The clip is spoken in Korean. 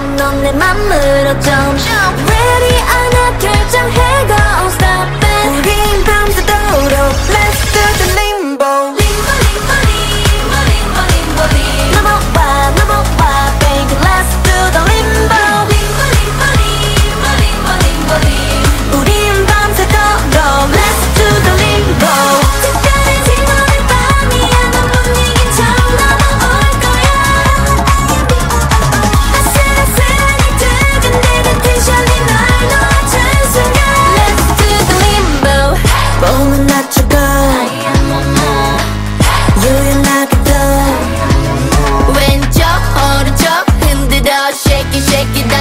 넌 내 맘으로 좀 Ready 하나 결정해 Go stop it 우린 밤새도록 Let's do the limbo Limbo limbo limbo limbo limbo limbo 넘어와 baby Let's do the limbo Limbo limbo limbo limbo limbo limbo 우린 밤새도록 Let's do the limbo 특별한 지금의 밤이야 넌 분위기처럼 넘어올 거야 아슬아슬하니 두근대는 텐션이 날 놓아준 순간 Let's do the limbo 몸은 낮추고 유연하게 더 왼쪽 오른쪽 흔들어 Shake it